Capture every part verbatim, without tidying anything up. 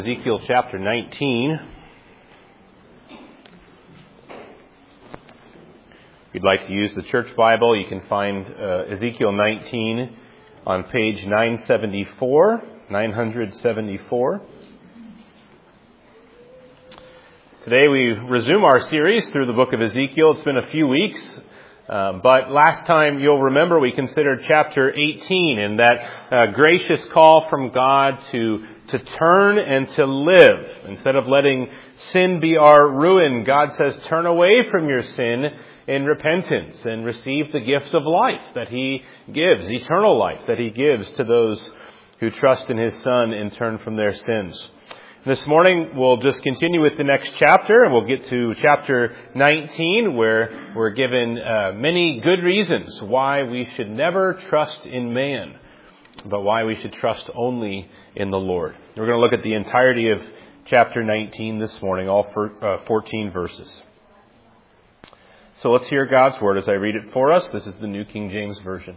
Ezekiel chapter nineteen. If you'd like to use the church Bible, you can find uh, Ezekiel nineteen on page nine seventy-four, nine seventy-four. Today we resume our series through the book of Ezekiel. It's been a few weeks, uh, but last time you'll remember we considered chapter eighteen and that uh, gracious call from God to to turn and to live. Instead of letting sin be our ruin, God says, turn away from your sin in repentance and receive the gift of life that He gives, eternal life that He gives to those who trust in His Son and turn from their sins. This morning we'll just continue with the next chapter, and we'll get to chapter nineteen, where we're given uh, many good reasons why we should never trust in man, but why we should trust only in the Lord. We're going to look at the entirety of chapter nineteen this morning, all for, uh, fourteen verses. So let's hear God's word as I read it for us. This is the New King James Version.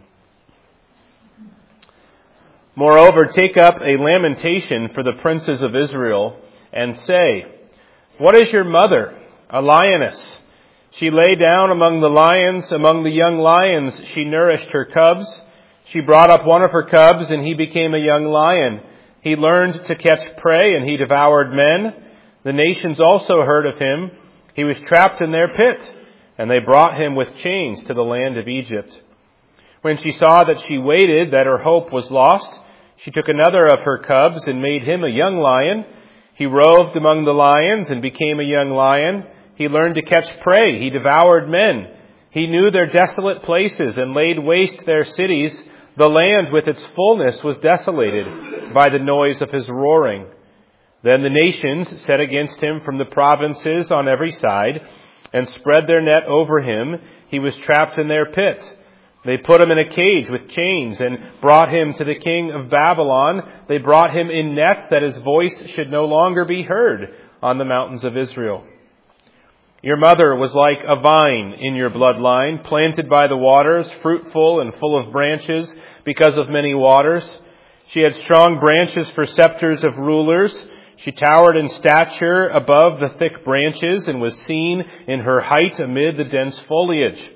Moreover, take up a lamentation for the princes of Israel, and say, what is your mother? A lioness. She lay down among the lions, among the young lions she nourished her cubs. She brought up one of her cubs, and he became a young lion. He learned to catch prey, and he devoured men. The nations also heard of him. He was trapped in their pit, and they brought him with chains to the land of Egypt. When she saw that she waited, that her hope was lost, she took another of her cubs and made him a young lion. He roved among the lions and became a young lion. He learned to catch prey. He devoured men. He knew their desolate places and laid waste their cities. The land with its fullness was desolated by the noise of his roaring. Then the nations set against him from the provinces on every side and spread their net over him. He was trapped in their pit. They put him in a cage with chains and brought him to the king of Babylon. They brought him in nets that his voice should no longer be heard on the mountains of Israel. Your mother was like a vine in your bloodline, planted by the waters, fruitful and full of branches because of many waters. She had strong branches for scepters of rulers. She towered in stature above the thick branches and was seen in her height amid the dense foliage.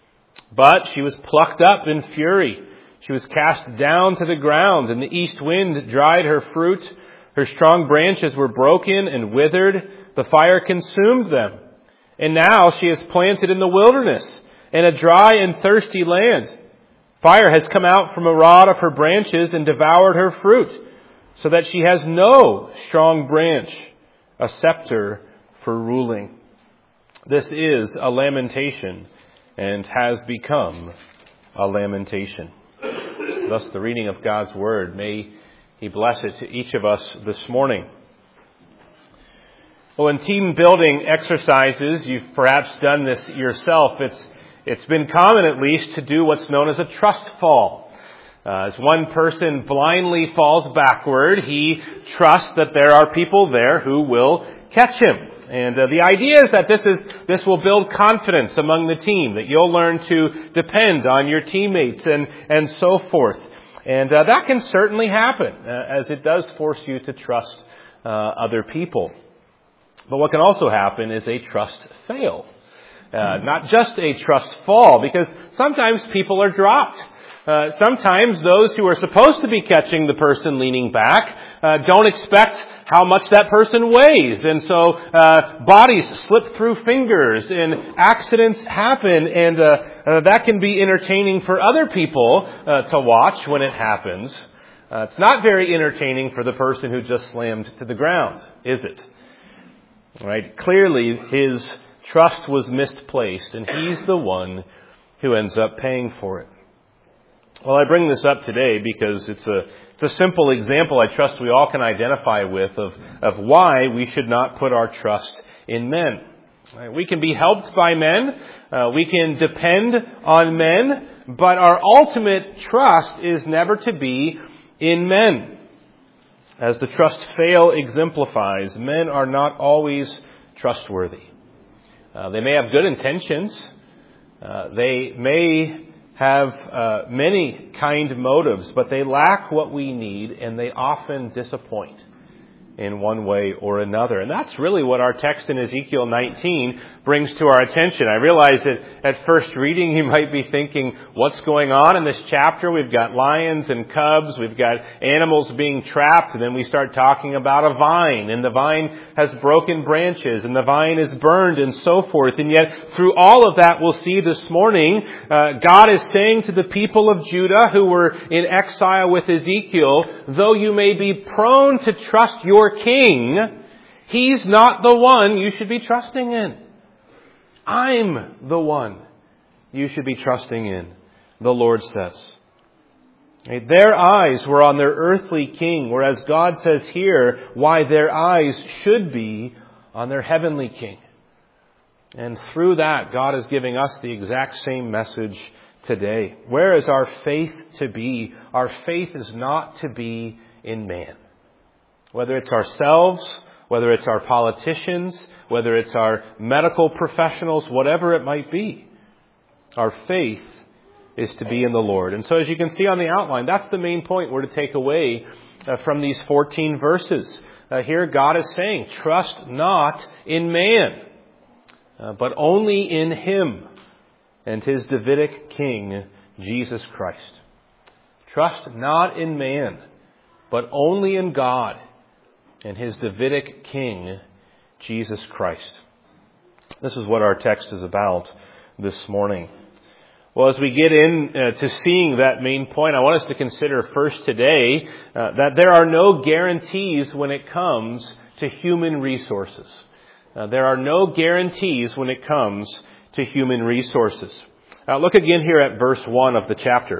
But she was plucked up in fury. She was cast down to the ground, and the east wind dried her fruit. Her strong branches were broken and withered. The fire consumed them. And now she is planted in the wilderness, in a dry and thirsty land. Fire has come out from a rod of her branches and devoured her fruit, so that she has no strong branch, a scepter for ruling. This is a lamentation, and has become a lamentation. Thus the reading of God's Word. May He bless it to each of us this morning. Well, in team building exercises, you've perhaps done this yourself. It's it's been common, at least, to do what's known as a trust fall. Uh, as one person blindly falls backward, he trusts that there are people there who will catch him. And uh, the idea is that this is this will build confidence among the team, that you'll learn to depend on your teammates and, and so forth. And uh, that can certainly happen, uh, as it does force you to trust uh, other people. But what can also happen is a trust fail. Uh, not just a trust fall, because sometimes people are dropped. Uh, sometimes those who are supposed to be catching the person leaning back uh, don't expect how much that person weighs. And so uh, bodies slip through fingers and accidents happen. And uh, uh, that can be entertaining for other people uh, to watch when it happens. Uh, it's not very entertaining for the person who just slammed to the ground, is it? Right? Clearly his trust was misplaced, and he's the one who ends up paying for it. Well, I bring this up today because it's a it's a simple example I trust we all can identify with of, of why we should not put our trust in men. Right? We can be helped by men. Uh, we can depend on men. But our ultimate trust is never to be in men. As the trust fail exemplifies, men are not always trustworthy. Uh, they may have good intentions. Uh, they may have uh, many kind motives, but they lack what we need, and they often disappoint. in one way or another. And that's really what our text in Ezekiel nineteen brings to our attention. I realize that at first reading you might be thinking, what's going on in this chapter? We've got lions and cubs, we've got animals being trapped, and then we start talking about a vine, and the vine has broken branches, and the vine is burned, and so forth. And yet, through all of that, we'll see this morning, uh, God is saying to the people of Judah who were in exile with Ezekiel, though you may be prone to trust your king, he's not the one you should be trusting in. I'm the one you should be trusting in, the Lord says. Their eyes were on their earthly king, whereas God says here why their eyes should be on their heavenly king. And through that, God is giving us the exact same message today. Where is our faith to be? Our faith is not to be in man. Whether it's ourselves, whether it's our politicians, whether it's our medical professionals, whatever it might be, our faith is to be in the Lord. And so as you can see on the outline, that's the main point we're to take away uh, from these fourteen verses. Uh, here God is saying, trust not in man, uh, but only in Him and His Davidic King, Jesus Christ. Trust not in man, but only in God and His Davidic King, Jesus Christ. This is what our text is about this morning. Well, as we get in uh, to seeing that main point, I want us to consider first today uh, that there are no guarantees when it comes to human resources. Uh, there are no guarantees when it comes to human resources. Uh, look again here at verse one of the chapter.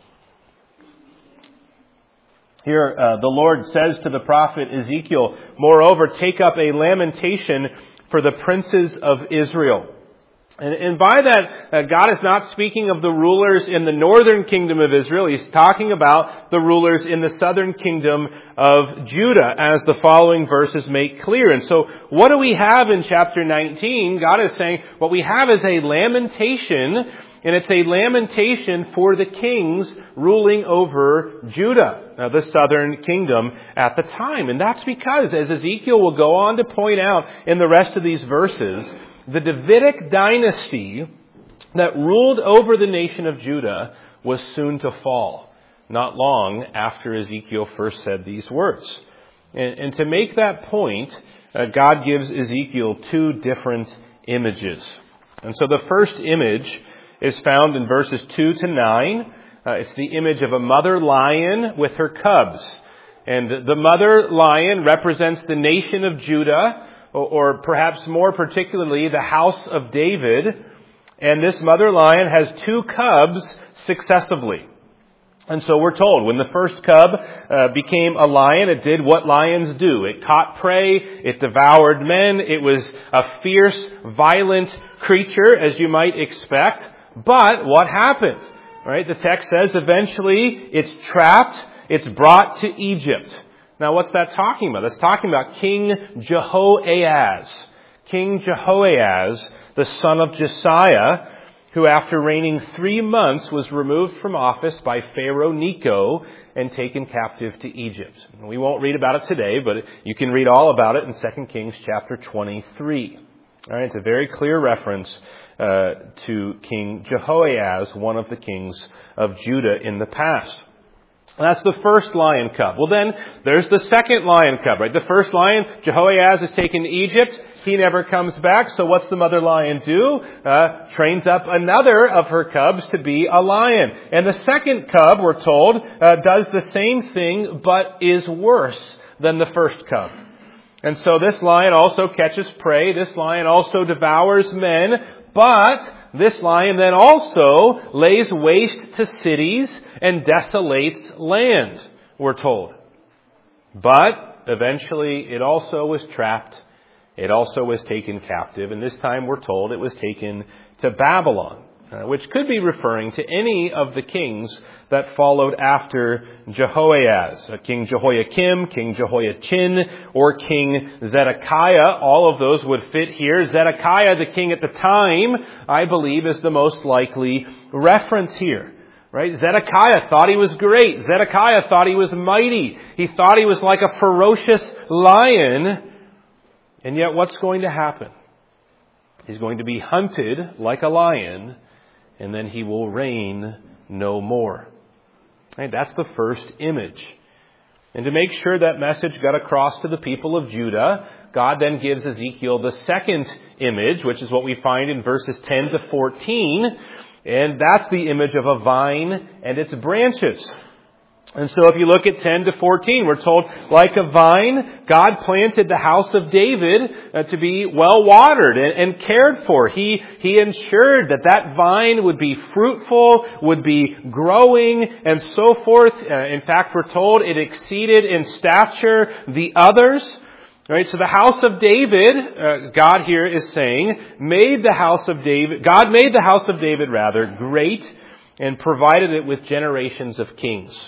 Here, uh, the Lord says to the prophet Ezekiel, "Moreover, take up a lamentation for the princes of Israel." And, and by that, uh, God is not speaking of the rulers in the northern kingdom of Israel. He's talking about the rulers in the southern kingdom of Judah, as the following verses make clear. And so, what do we have in chapter nineteen? God is saying, what we have is a lamentation, and it's a lamentation for the kings ruling over Judah, uh, the southern kingdom at the time. And that's because, as Ezekiel will go on to point out in the rest of these verses, the Davidic dynasty that ruled over the nation of Judah was soon to fall, not long after Ezekiel first said these words. And, and to make that point, uh, God gives Ezekiel two different images. And so the first image is found in verses two to nine. Uh, it's the image of a mother lion with her cubs. And the mother lion represents the nation of Judah, or perhaps more particularly the house of David. And this mother lion has two cubs successively. And so we're told when the first cub uh, became a lion, it did what lions do. It caught prey, it devoured men, it was a fierce, violent creature, as you might expect. But what happened? Right? The text says eventually it's trapped, it's brought to Egypt. Now, what's that talking about? That's talking about King Jehoahaz. King Jehoahaz, the son of Josiah, who after reigning three months was removed from office by Pharaoh Necho and taken captive to Egypt. We won't read about it today, but you can read all about it in Second Kings chapter twenty-three. All right, it's a very clear reference uh, to King Jehoahaz, one of the kings of Judah in the past. That's the first lion cub. Well, then there's the second lion cub, right? The first lion, Jehoahaz, is taken to Egypt. He never comes back. So what's the mother lion do? Uh, trains up another of her cubs to be a lion. And the second cub, we're told, uh, does the same thing, but is worse than the first cub. And so this lion also catches prey. This lion also devours men. But this lion then also lays waste to cities and desolates land, we're told. But eventually it also was trapped. It also was taken captive. And this time we're told it was taken to Babylon, uh, which could be referring to any of the kings that followed after Jehoahaz. Uh, King Jehoiakim, King Jehoiachin, or King Zedekiah. All of those would fit here. Zedekiah, the king at the time, I believe, is the most likely reference here. Right? Zedekiah thought he was great. Zedekiah thought he was mighty. He thought he was like a ferocious lion. And yet what's going to happen? He's going to be hunted like a lion, and then he will reign no more. Right? That's the first image. And to make sure that message got across to the people of Judah, God then gives Ezekiel the second image, which is what we find in verses ten to fourteen. And that's the image of a vine and its branches. And so if you look at ten to fourteen, we're told, like a vine, God planted the house of David uh, to be well watered and, and cared for. He, he ensured that that vine would be fruitful, would be growing, and so forth. Uh, in fact, we're told it exceeded in stature the others. Right, so the house of David, uh, God here is saying, made the house of David, God made the house of David rather great and provided it with generations of kings.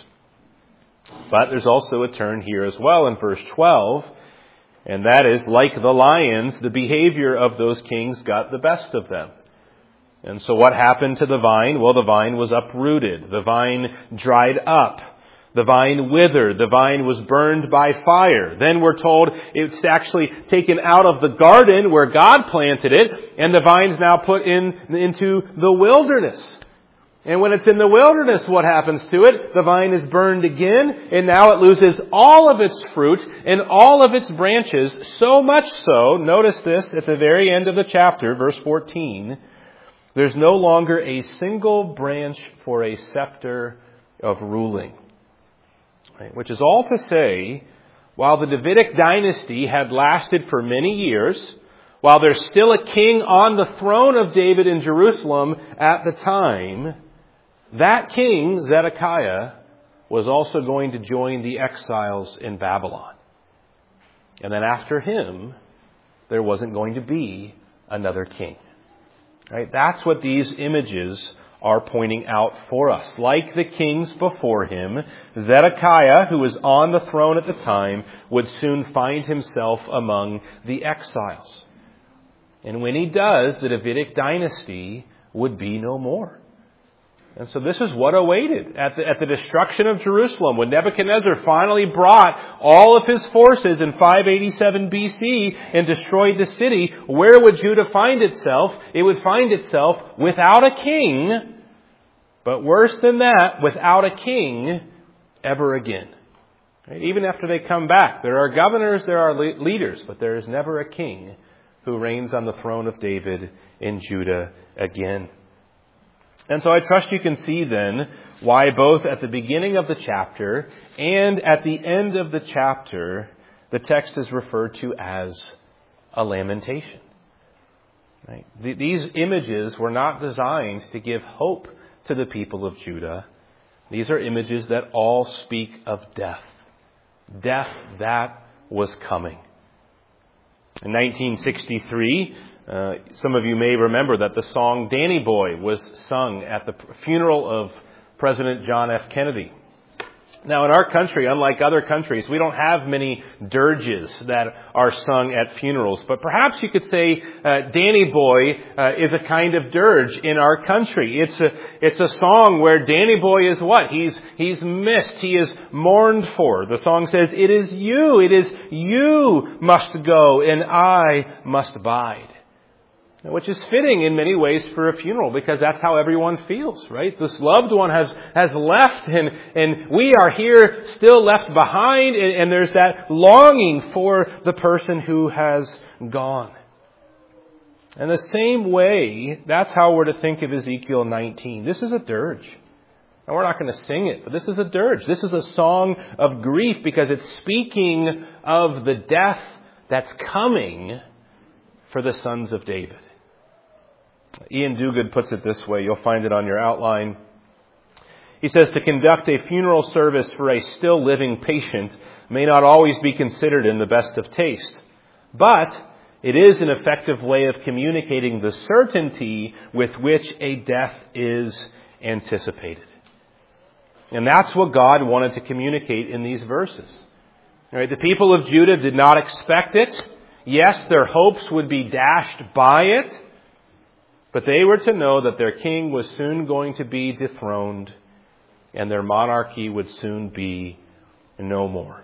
But there's also a turn here as well in verse twelve, and that is, like the lions, the behavior of those kings got the best of them. And so what happened to the vine? Well, the vine was uprooted. The vine dried up. The vine withered. The vine was burned by fire. Then we're told it's actually taken out of the garden where God planted it, and the vine's now put in into the wilderness. And when it's in the wilderness, what happens to it? The vine is burned again, and now it loses all of its fruit and all of its branches, so much so, notice this at the very end of the chapter, verse fourteen, there's no longer a single branch for a scepter of ruling. Right? Which is all to say, while the Davidic dynasty had lasted for many years, while there's still a king on the throne of David in Jerusalem at the time, that king, Zedekiah, was also going to join the exiles in Babylon. And then after him, there wasn't going to be another king. Right? That's what these images are pointing out for us. Like the kings before him, Zedekiah, who was on the throne at the time, would soon find himself among the exiles. And when he does, the Davidic dynasty would be no more. And so this is what awaited at the, at the destruction of Jerusalem. When Nebuchadnezzar finally brought all of his forces in five eighty-seven B C and destroyed the city, where would Judah find itself? It would find itself without a king, but worse than that, without a king ever again. Right? Even after they come back, there are governors, there are le- leaders, but there is never a king who reigns on the throne of David in Judah again. And so I trust you can see then why both at the beginning of the chapter and at the end of the chapter, the text is referred to as a lamentation. Right? These images were not designed to give hope to the people of Judah. These are images that all speak of death. Death that was coming. In nineteen sixty-three, Uh, some of you may remember that the song Danny Boy was sung at the funeral of President John F. Kennedy. Now, in our country, unlike other countries, we don't have many dirges that are sung at funerals. But perhaps you could say uh, Danny Boy uh, is a kind of dirge in our country. It's a it's a song where Danny Boy is what? He's he's missed. He is mourned for. The song says, "It is you. It is you must go, and I must bide." Which is fitting in many ways for a funeral, because that's how everyone feels, right? This loved one has, has left, and, and we are here still left behind, and, and there's that longing for the person who has gone. And the same way, that's how we're to think of Ezekiel nineteen. This is a dirge. And we're not going to sing it, but this is a dirge. This is a song of grief, because it's speaking of the death that's coming for the sons of David. Ian Duguid puts it this way. You'll find it on your outline. He says, to conduct a funeral service for a still living patient may not always be considered in the best of taste, but it is an effective way of communicating the certainty with which a death is anticipated. And that's what God wanted to communicate in these verses. All right, the people of Judah did not expect it. Yes, their hopes would be dashed by it, but they were to know that their king was soon going to be dethroned and their monarchy would soon be no more.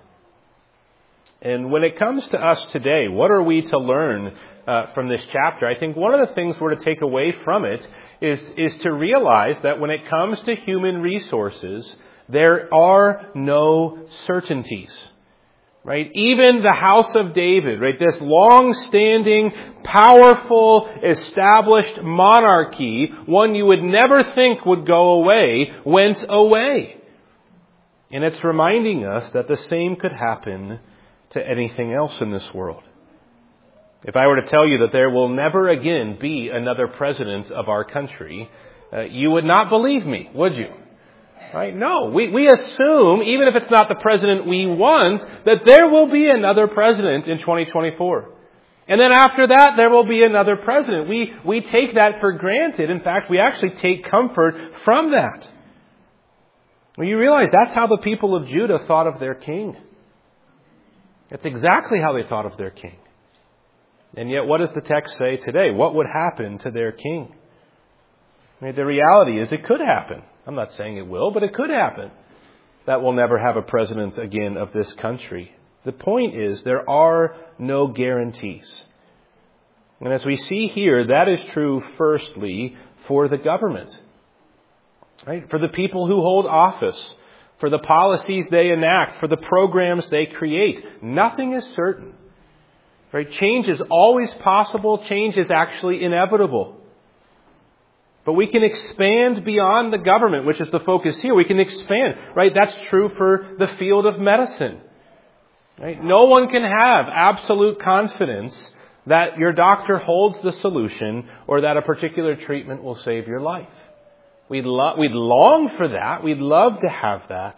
And when it comes to us today, what are we to learn uh, from this chapter? I think one of the things we're to take away from it is, is to realize that when it comes to human resources, there are no certainties. Right? Even the house of David, right? This long-standing, powerful, established monarchy, one you would never think would go away, went away. And it's reminding us that the same could happen to anything else in this world. If I were to tell you that there will never again be another president of our country, uh, you would not believe me, would you? Right? No, we, we assume, even if it's not the president we want, that there will be another president in twenty twenty-four. And then after that, there will be another president. We, we take that for granted. In fact, we actually take comfort from that. Well, you realize that's how the people of Judah thought of their king. That's exactly how they thought of their king. And yet, what does the text say today? What would happen to their king? I mean, the reality is it could happen. I'm not saying it will, but it could happen that we'll never have a president again of this country. The point is there are no guarantees. And as we see here, that is true firstly for the government. Right? For the people who hold office, for the policies they enact, for the programs they create. Nothing is certain. Right? Change is always possible. Change is actually inevitable. But we can expand beyond the government, which is the focus here. We can expand, right? That's true for the field of medicine. Right? No one can have absolute confidence that your doctor holds the solution or that a particular treatment will save your life. We'd, lo- we'd long for that. We'd love to have that.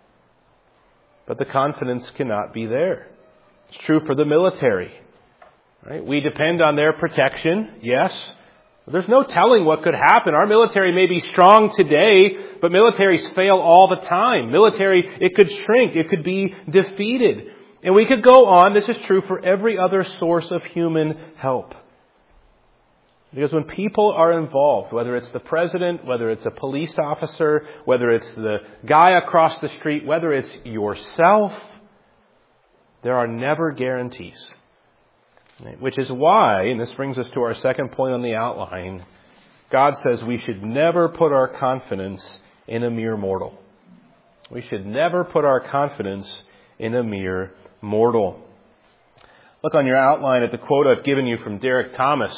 But the confidence cannot be there. It's true for the military. Right? We depend on their protection, yes. There's no telling what could happen. Our military may be strong today, but militaries fail all the time. Military, it could shrink. It could be defeated. And we could go on. This is true for every other source of human help. Because when people are involved, whether it's the president, whether it's a police officer, whether it's the guy across the street, whether it's yourself, there are never guarantees. Which is why, and this brings us to our second point on the outline, God says we should never put our confidence in a mere mortal. We should never put our confidence in a mere mortal. Look on your outline at the quote I've given you from Derek Thomas.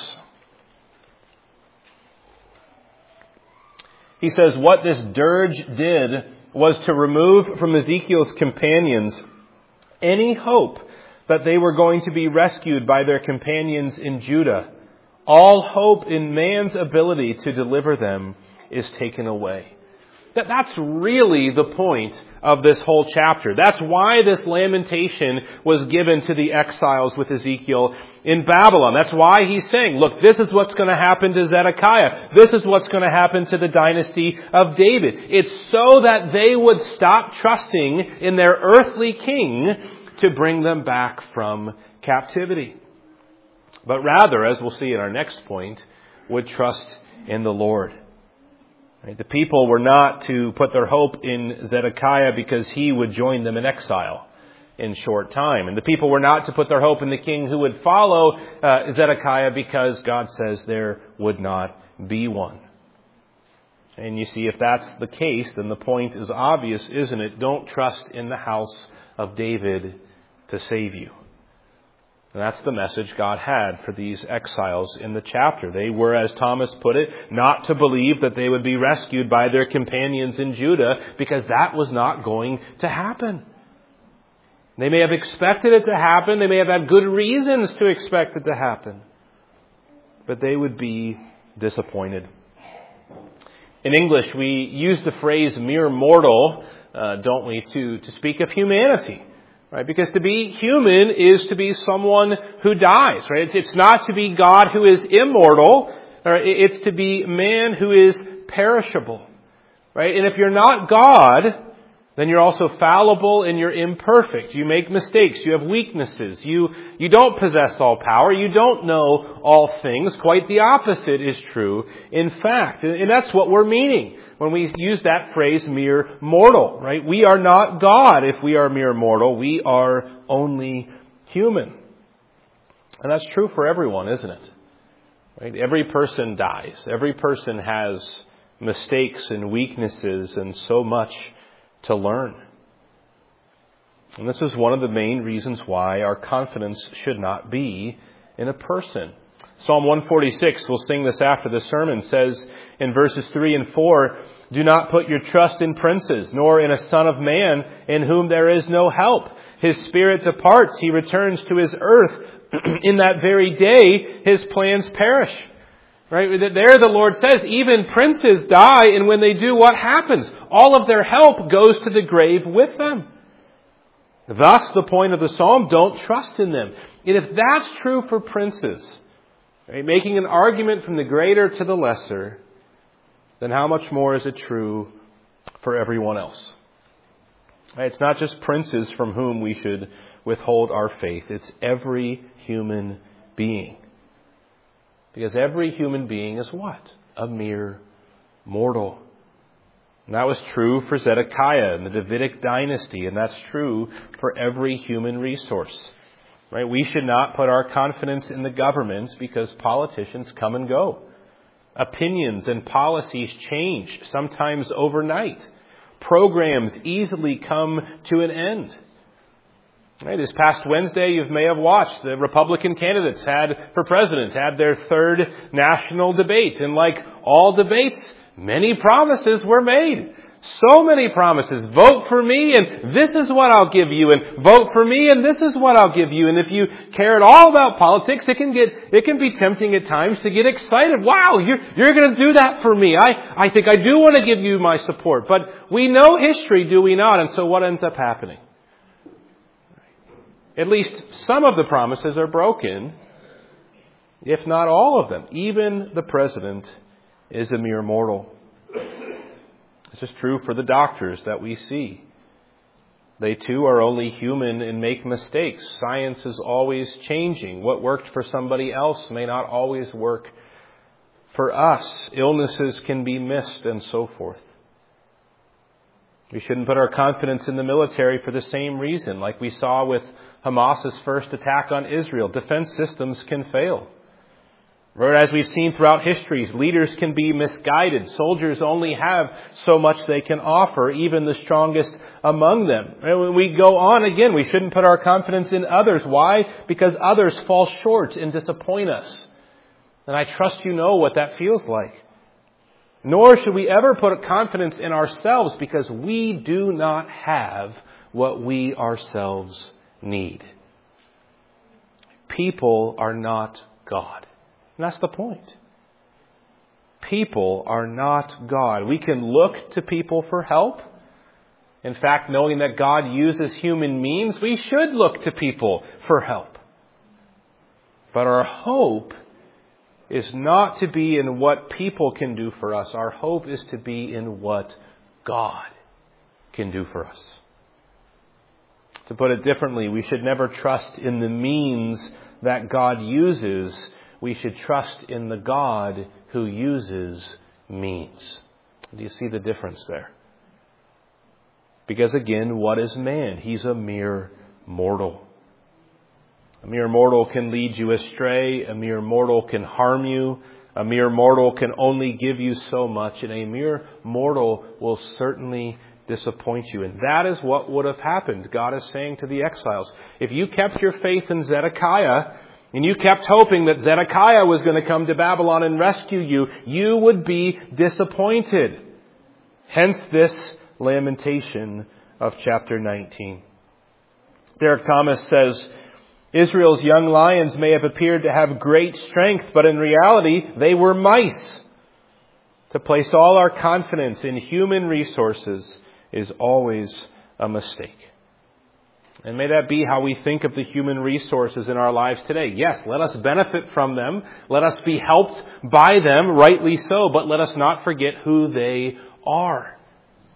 He says, what this dirge did was to remove from Ezekiel's companions any hope that they were going to be rescued by their companions in Judah. All hope in man's ability to deliver them is taken away. That, that's really the point of this whole chapter. That's why this lamentation was given to the exiles with Ezekiel in Babylon. That's why he's saying, look, this is what's going to happen to Zedekiah. This is what's going to happen to the dynasty of David. It's so that they would stop trusting in their earthly king to bring them back from captivity. But rather, as we'll see in our next point, would trust in the Lord. Right? The people were not to put their hope in Zedekiah because he would join them in exile in short time. And the people were not to put their hope in the king who would follow uh, Zedekiah because God says there would not be one. And you see, if that's the case, then the point is obvious, isn't it? Don't trust in the house of David to save you. And that's the message God had for these exiles in the chapter. They were, as Thomas put it, not to believe that they would be rescued by their companions in Judah because that was not going to happen. They may have expected it to happen. They may have had good reasons to expect it to happen. But they would be disappointed. In English, we use the phrase mere mortal, uh, don't we, to, to speak of humanity. Right? Because to be human is to be someone who dies. Right? It's, it's not to be God who is immortal. Or it's to be man who is perishable. Right? And if you're not God, then you're also fallible and you're imperfect. You make mistakes. You have weaknesses. You, you don't possess all power. You don't know all things. Quite the opposite is true, in fact. And that's what we're meaning when we use that phrase, mere mortal, right? We are not God if we are mere mortal. We are only human. And that's true for everyone, isn't it? Right? Every person dies. Every person has mistakes and weaknesses and so much to learn. And this is one of the main reasons why our confidence should not be in a person. Psalm one forty-six, we'll sing this after the sermon, says in verses three and four, "Do not put your trust in princes, nor in a son of man in whom there is no help. His spirit departs, he returns to his earth. In that very day, his plans perish." Right? There the Lord says, even princes die, and when they do, what happens? All of their help goes to the grave with them. Thus, the point of the psalm, don't trust in them. And if that's true for princes, right, making an argument from the greater to the lesser, then how much more is it true for everyone else? Right? It's not just princes from whom we should withhold our faith. It's every human being. Because every human being is what? A mere mortal. And that was true for Zedekiah in the Davidic dynasty, and that's true for every human resource. Right? We should not put our confidence in the governments because politicians come and go. Opinions and policies change, sometimes overnight. Programs easily come to an end. Right, this past Wednesday, you may have watched the Republican candidates had for president had their third national debate. And like all debates, many promises were made. So many promises. Vote for me and this is what I'll give you. And vote for me and this is what I'll give you. And if you care at all about politics, it can get, it can be tempting at times to get excited. Wow, you're, you're going to do that for me. I, I think I do want to give you my support. But we know history, do we not? And so what ends up happening? At least some of the promises are broken, if not all of them. Even the president is a mere mortal. This is true for the doctors that we see. They too are only human and make mistakes. Science is always changing. What worked for somebody else may not always work for us. Illnesses can be missed and so forth. We shouldn't put our confidence in the military for the same reason, like we saw with Hamas's first attack on Israel. Defense systems can fail. As we've seen throughout histories, leaders can be misguided. Soldiers only have so much they can offer, even the strongest among them. And when we go on again, we shouldn't put our confidence in others. Why? Because others fall short and disappoint us. And I trust you know what that feels like. Nor should we ever put confidence in ourselves because we do not have what we ourselves need. People are not God. And that's the point. People are not God. We can look to people for help. In fact, knowing that God uses human means, we should look to people for help. But our hope is not to be in what people can do for us. Our hope is to be in what God can do for us. To put it differently, we should never trust in the means that God uses. We should trust in the God who uses means. Do you see the difference there? Because again, what is man? He's a mere mortal. A mere mortal can lead you astray. A mere mortal can harm you. A mere mortal can only give you so much. And a mere mortal will certainly disappoint you. And that is what would have happened. God is saying to the exiles, if you kept your faith in Zedekiah, and you kept hoping that Zedekiah was going to come to Babylon and rescue you, you would be disappointed. Hence this lamentation of chapter nineteen. Derek Thomas says, Israel's young lions may have appeared to have great strength, but in reality, they were mice. To place all our confidence in human resources is always a mistake. And may that be how we think of the human resources in our lives today. Yes, let us benefit from them. Let us be helped by them, rightly so, but let us not forget who they are.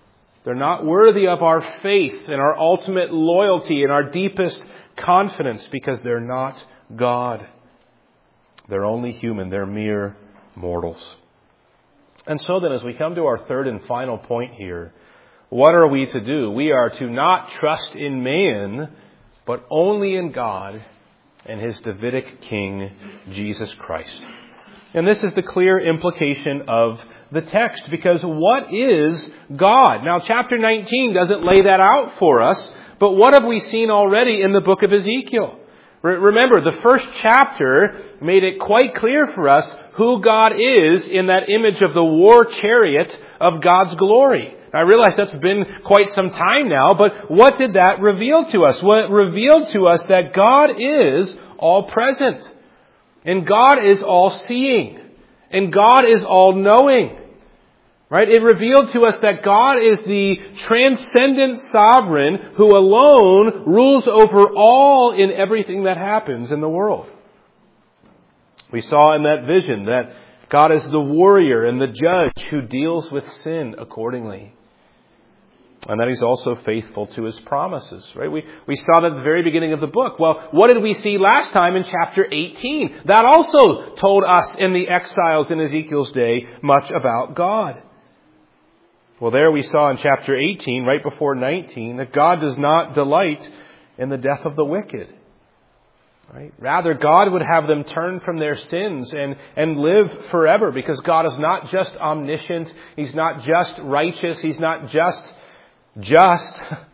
They're not worthy of our faith and our ultimate loyalty and our deepest confidence because they're not God. They're only human. They're mere mortals. And so then, as we come to our third and final point here, what are we to do? We are to not trust in man, but only in God and His Davidic King, Jesus Christ. And this is the clear implication of the text, because what is God? Now, chapter nineteen doesn't lay that out for us, but what have we seen already in the book of Ezekiel? Re- remember, the first chapter made it quite clear for us who God is in that image of the war chariot of God's glory. I realize that's been quite some time now, but what did that reveal to us? Well, it revealed to us that God is all-present, and God is all-seeing, and God is all-knowing. Right? It revealed to us that God is the transcendent sovereign who alone rules over all in everything that happens in the world. We saw in that vision that God is the warrior and the judge who deals with sin accordingly. And that He's also faithful to His promises, right? We, we saw that at the very beginning of the book. Well, what did we see last time in chapter eighteen? That also told us in the exiles in Ezekiel's day much about God. Well, there we saw in chapter eighteen, right before nineteen, that God does not delight in the death of the wicked. Right? Rather, God would have them turn from their sins and, and live forever, because God is not just omniscient. He's not just righteous. He's not just just.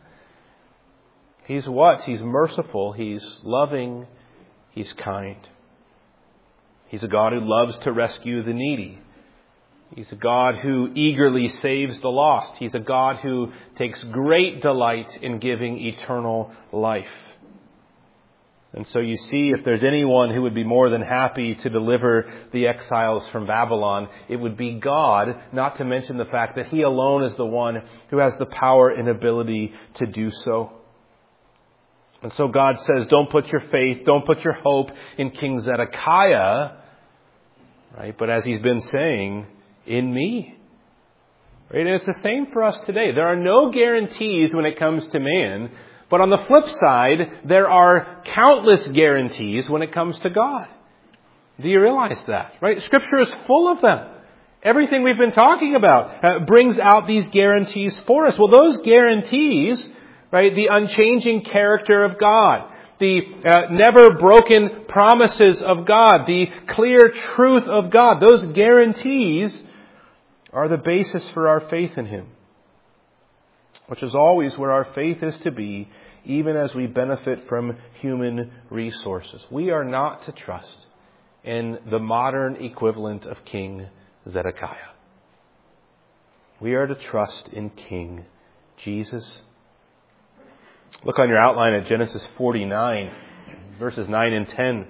He's what? He's merciful. He's loving. He's kind. He's a God who loves to rescue the needy. He's a God who eagerly saves the lost. He's a God who takes great delight in giving eternal life. And so you see, if there's anyone who would be more than happy to deliver the exiles from Babylon, it would be God, not to mention the fact that He alone is the one who has the power and ability to do so. And so God says, don't put your faith, don't put your hope in King Zedekiah, right? But as He's been saying, in me. Right? And it's the same for us today. There are no guarantees when it comes to man. But on the flip side, there are countless guarantees when it comes to God. Do you realize that? Right? Scripture is full of them. Everything we've been talking about uh, brings out these guarantees for us. Well, those guarantees, right, the unchanging character of God, the uh, never broken promises of God, the clear truth of God, those guarantees are the basis for our faith in Him, which is always where our faith is to be, even as we benefit from human resources. We are not to trust in the modern equivalent of King Zedekiah. We are to trust in King Jesus. Look on your outline at Genesis forty-nine, verses nine and ten.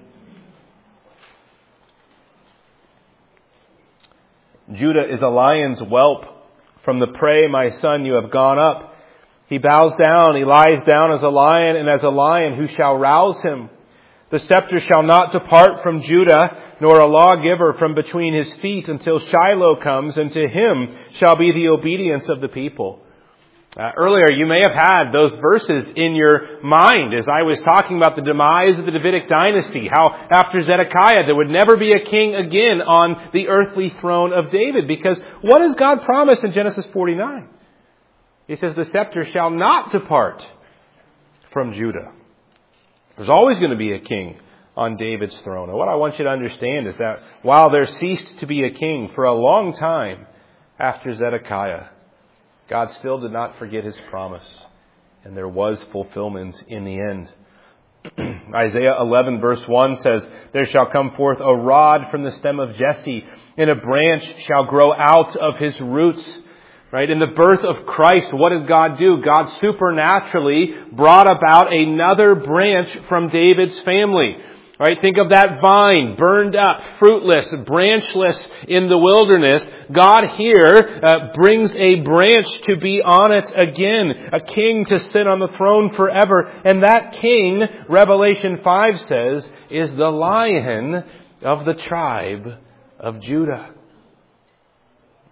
Judah is a lion's whelp. From the prey, my son, you have gone up. He bows down, he lies down as a lion, and as a lion, who shall rouse him? The scepter shall not depart from Judah, nor a lawgiver from between his feet, until Shiloh comes, and to him shall be the obedience of the people. Uh, earlier, you may have had those verses in your mind as I was talking about the demise of the Davidic dynasty, how after Zedekiah there would never be a king again on the earthly throne of David. Because what does God promise in Genesis forty-nine? He says, the scepter shall not depart from Judah. There's always going to be a king on David's throne. And what I want you to understand is that while there ceased to be a king for a long time after Zedekiah, God still did not forget His promise, and there was fulfillment in the end. Isaiah eleven verse one says, there shall come forth a rod from the stem of Jesse, and a branch shall grow out of his roots. Right? In the birth of Christ, what did God do? God supernaturally brought about another branch from David's family. Right? Think of that vine, burned up, fruitless, branchless in the wilderness. God here uh, brings a branch to be on it again, a king to sit on the throne forever. And that king, Revelation five says, is the Lion of the tribe of Judah.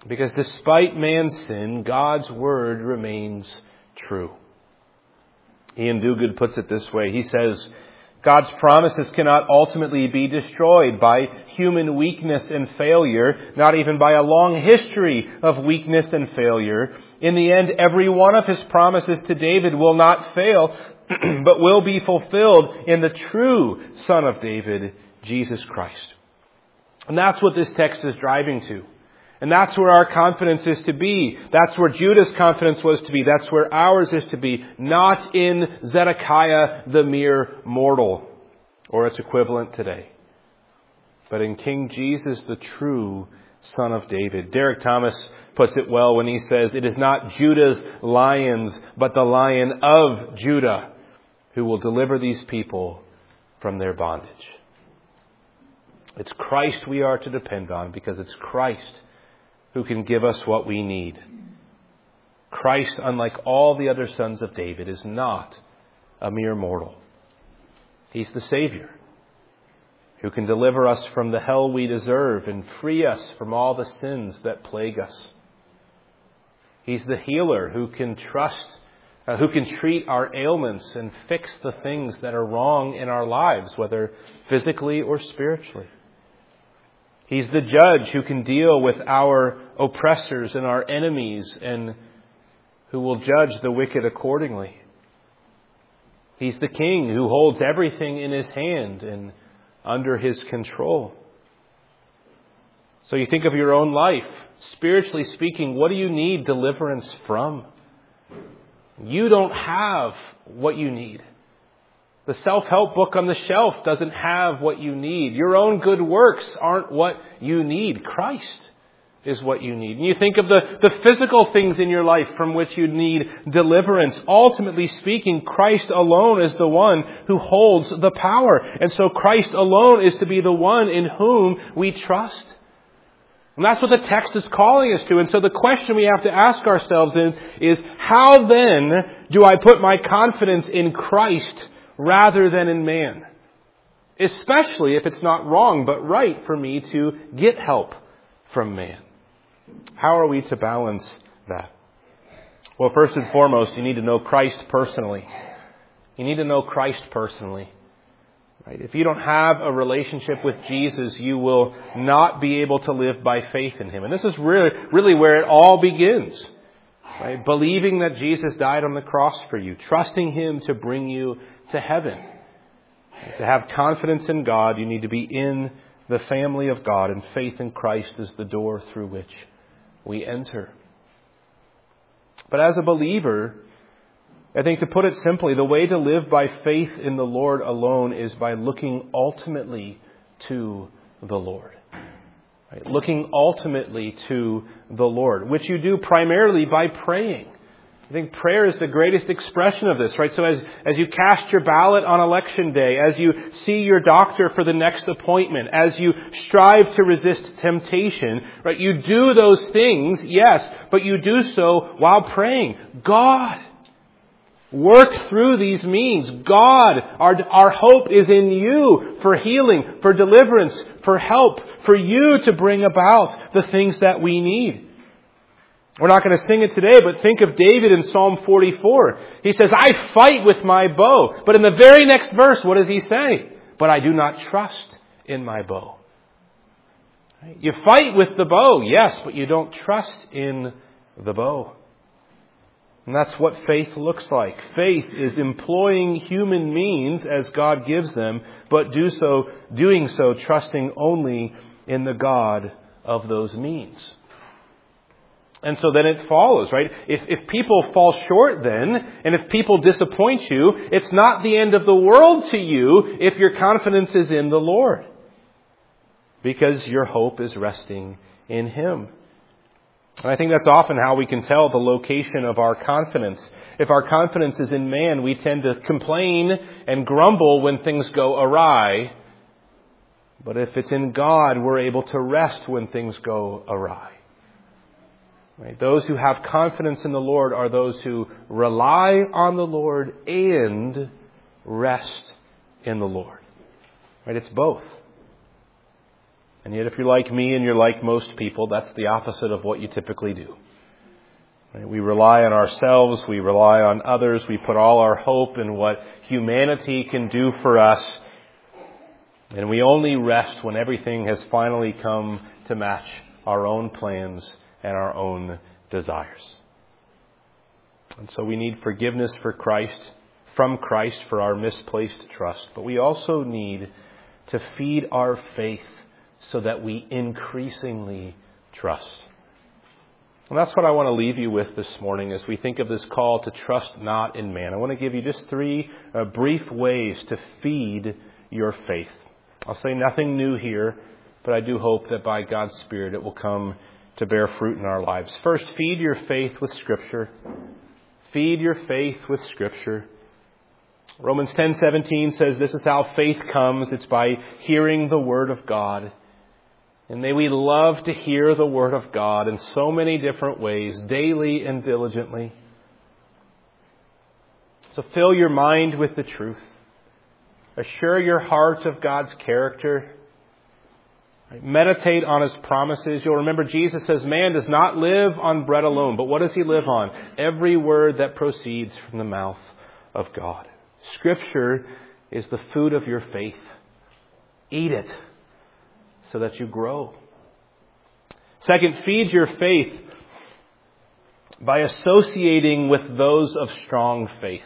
Because despite man's sin, God's word remains true. Ian Duguid puts it this way. He says, God's promises cannot ultimately be destroyed by human weakness and failure, not even by a long history of weakness and failure. In the end, every one of his promises to David will not fail, but will be fulfilled in the true Son of David, Jesus Christ. And that's what this text is driving to. And that's where our confidence is to be. That's where Judah's confidence was to be. That's where ours is to be. Not in Zedekiah, the mere mortal, or its equivalent today, but in King Jesus, the true Son of David. Derek Thomas puts it well when he says, it is not Judah's lions, but the Lion of Judah who will deliver these people from their bondage. It's Christ we are to depend on, because it's Christ who can give us what we need. Christ, unlike all the other sons of David, is not a mere mortal. He's the Savior who can deliver us from the hell we deserve and free us from all the sins that plague us. He's the healer who can trust, uh, who can treat our ailments and fix the things that are wrong in our lives, whether physically or spiritually. He's the judge who can deal with our oppressors and our enemies and who will judge the wicked accordingly. He's the king who holds everything in his hand and under his control. So you think of your own life. Spiritually speaking, what do you need deliverance from? You don't have what you need. The self-help book on the shelf doesn't have what you need. Your own good works aren't what you need. Christ is what you need. And you think of the, the physical things in your life from which you need deliverance. Ultimately speaking, Christ alone is the one who holds the power. And so Christ alone is to be the one in whom we trust. And that's what the text is calling us to. And so the question we have to ask ourselves is, is how then do I put my confidence in Christ rather than in man? Especially if it's not wrong but right for me to get help from man. How are we to balance that? Well, first and foremost, you need to know Christ personally. You need to know Christ personally. Right? If you don't have a relationship with Jesus, you will not be able to live by faith in Him. And this is really, really where it all begins. Right? Believing that Jesus died on the cross for you. Trusting Him to bring you to heaven. To have confidence in God, you need to be in the family of God, and faith in Christ is the door through which we enter. But as a believer, I think to put it simply, the way to live by faith in the Lord alone is by looking ultimately to the Lord. Right? Looking ultimately to the Lord, which you do primarily by praying. I think prayer is the greatest expression of this, right? So as, as you cast your ballot on election day, as you see your doctor for the next appointment, as you strive to resist temptation, right? You do those things, yes, but you do so while praying. God, work through these means. God, our, our hope is in you for healing, for deliverance, for help, for you to bring about the things that we need. We're not going to sing it today, but think of David in Psalm forty-four. He says, I fight with my bow. But in the very next verse, what does he say? But I do not trust in my bow. You fight with the bow, yes, but you don't trust in the bow. And that's what faith looks like. Faith is employing human means as God gives them, but do so, doing so trusting only in the God of those means. And so then it follows, right? If, if people fall short then, and if people disappoint you, it's not the end of the world to you if your confidence is in the Lord. Because your hope is resting in Him. And I think that's often how we can tell the location of our confidence. If our confidence is in man, we tend to complain and grumble when things go awry. But if it's in God, we're able to rest when things go awry. Right? Those who have confidence in the Lord are those who rely on the Lord and rest in the Lord. Right? It's both. And yet if you're like me and you're like most people, that's the opposite of what you typically do. We rely on ourselves, we rely on others, we put all our hope in what humanity can do for us, and we only rest when everything has finally come to match our own plans and our own desires. And so we need forgiveness for Christ, from Christ for our misplaced trust, but we also need to feed our faith so that we increasingly trust. And that's what I want to leave you with this morning as we think of this call to trust not in man. I want to give you just three uh, brief ways to feed your faith. I'll say nothing new here, but I do hope that by God's Spirit it will come to bear fruit in our lives. First, feed your faith with Scripture. Feed your faith with Scripture. Romans ten seventeen says this is how faith comes. It's by hearing the Word of God. And may we love to hear the Word of God in so many different ways, daily and diligently. So fill your mind with the truth. Assure your heart of God's character. Meditate on His promises. You'll remember Jesus says, man does not live on bread alone, but what does he live on? Every word that proceeds from the mouth of God. Scripture is the food of your faith. Eat it so that you grow. Second, feed your faith by associating with those of strong faith.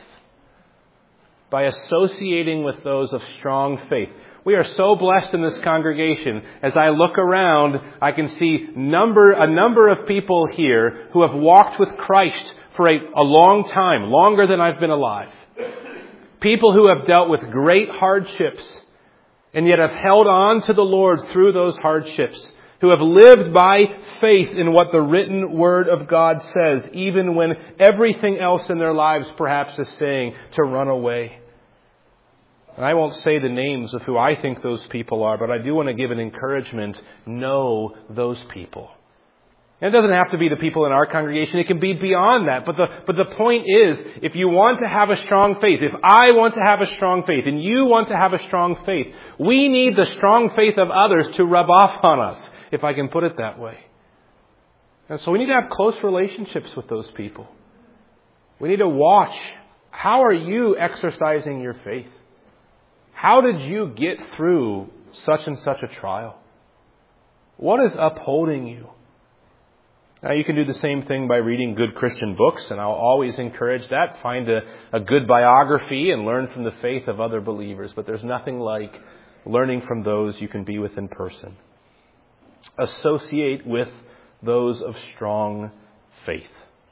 By associating with those of strong faith. We are so blessed in this congregation. As I look around, I can see number a number of people here who have walked with Christ for a, a long time, longer than I've been alive. People who have dealt with great hardships and yet have held on to the Lord through those hardships, who have lived by faith in what the written Word of God says, even when everything else in their lives perhaps is saying to run away. And I won't say the names of who I think those people are, but I do want to give an encouragement. Know those people. And it doesn't have to be the people in our congregation. It can be beyond that. But the, but the point is, if you want to have a strong faith, if I want to have a strong faith, and you want to have a strong faith, we need the strong faith of others to rub off on us, if I can put it that way. And so we need to have close relationships with those people. We need to watch. How are you exercising your faith? How did you get through such and such a trial? What is upholding you? Now, you can do the same thing by reading good Christian books, and I'll always encourage that. Find a, a good biography and learn from the faith of other believers. But there's nothing like learning from those you can be with in person. Associate with those of strong faith.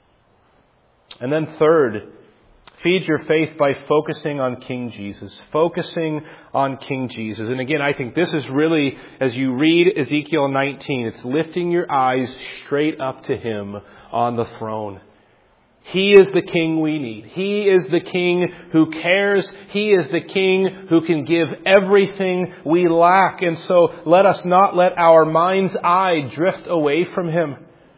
And then third, feed your faith by focusing on King Jesus. Focusing on King Jesus. And again, I think this is really, as you read Ezekiel nineteen, it's lifting your eyes straight up to Him on the throne. He is the King we need. He is the King who cares. He is the King who can give everything we lack. And so let us not let our mind's eye drift away from Him,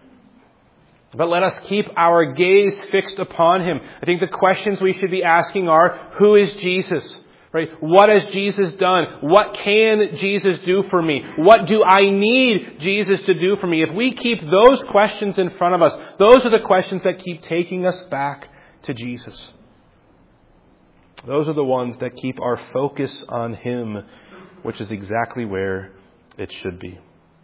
but let us keep our gaze fixed upon Him. I think the questions we should be asking are, who is Jesus? Right? What has Jesus done? What can Jesus do for me? What do I need Jesus to do for me? If we keep those questions in front of us, those are the questions that keep taking us back to Jesus. Those are the ones that keep our focus on Him, which is exactly where it should be.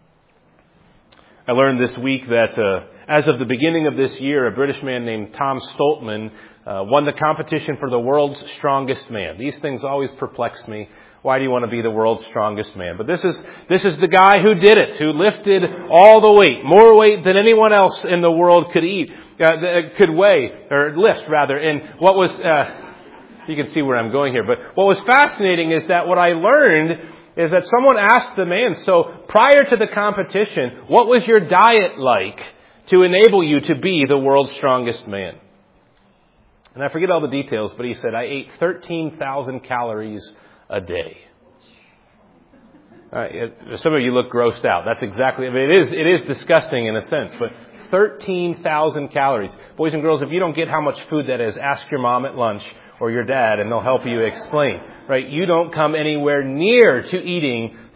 I learned this week that uh, as of the beginning of this year, a British man named Tom Stoltman uh, won the competition for the world's strongest man. These things always perplex me. Why do you want to be the world's strongest man? But this is this is the guy who did it, who lifted all the weight, more weight than anyone else in the world could eat, uh, could weigh, or lift rather. And what was, uh, you can see where I'm going here, but what was fascinating is that what I learned is that someone asked the man, so prior to the competition, what was your diet like to enable you to be the world's strongest man? And I forget all the details, but he said, I ate thirteen thousand calories a day. Uh, it, some of you look grossed out. That's exactly, I mean, it is, it is disgusting in a sense, but thirteen thousand calories. Boys and girls, if you don't get how much food that is, ask your mom at lunch or your dad and they'll help you explain. Right? You don't come anywhere near to eating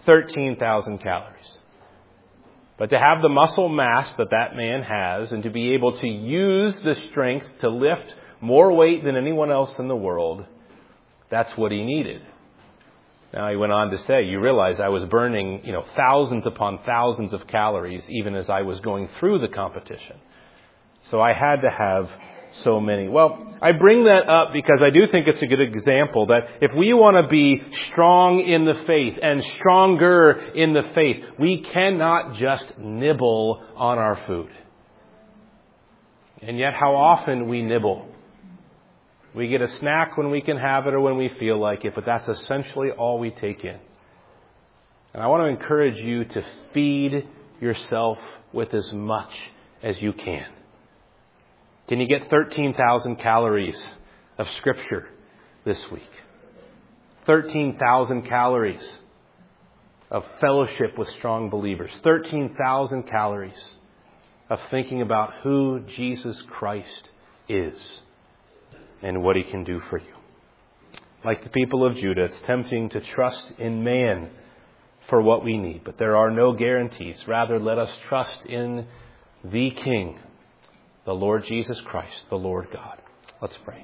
thirteen thousand calories. But to have the muscle mass that that man has and to be able to use the strength to lift more weight than anyone else in the world, that's what he needed. Now he went on to say, you realize I was burning, you know, thousands upon thousands of calories even as I was going through the competition. So I had to have so many. Well, I bring that up because I do think it's a good example that if we want to be strong in the faith and stronger in the faith, we cannot just nibble on our food. And yet how often we nibble. We get a snack when we can have it or when we feel like it, but that's essentially all we take in. And I want to encourage you to feed yourself with as much as you can. Can you get thirteen thousand calories of Scripture this week? thirteen thousand calories of fellowship with strong believers. thirteen thousand calories of thinking about who Jesus Christ is and what He can do for you. Like the people of Judah, it's tempting to trust in man for what we need, but there are no guarantees. Rather, let us trust in the King, the Lord Jesus Christ, the Lord God. Let's pray.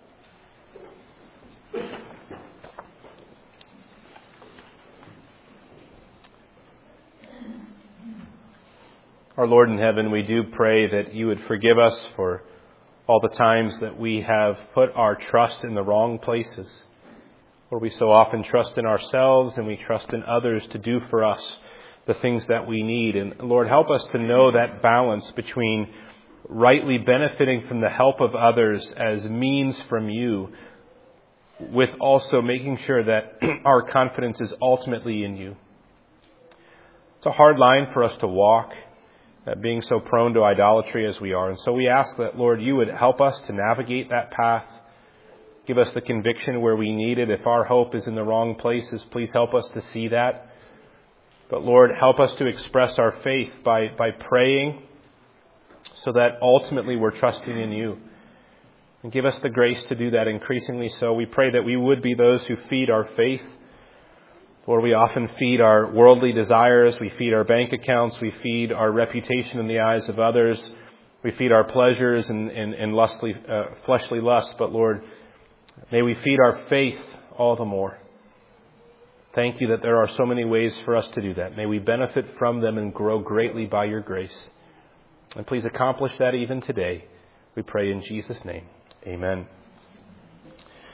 Our Lord in heaven, we do pray that you would forgive us for all the times that we have put our trust in the wrong places, where we so often trust in ourselves and we trust in others to do for us the things that we need. And Lord, help us to know that balance between rightly benefiting from the help of others as means from you, with also making sure that our confidence is ultimately in you. It's a hard line for us to walk, uh, being so prone to idolatry as we are. And so we ask that, Lord, you would help us to navigate that path. Give us the conviction where we need it. If our hope is in the wrong places, please help us to see that. But Lord, help us to express our faith by, by praying, so that ultimately we're trusting in you. And give us the grace to do that increasingly so. We pray that we would be those who feed our faith. Lord, we often feed our worldly desires. We feed our bank accounts. We feed our reputation in the eyes of others. We feed our pleasures and, and, and lustly, uh, fleshly lusts. But Lord, may we feed our faith all the more. Thank you that there are so many ways for us to do that. May we benefit from them and grow greatly by your grace. And please accomplish that even today. We pray in Jesus' name. Amen.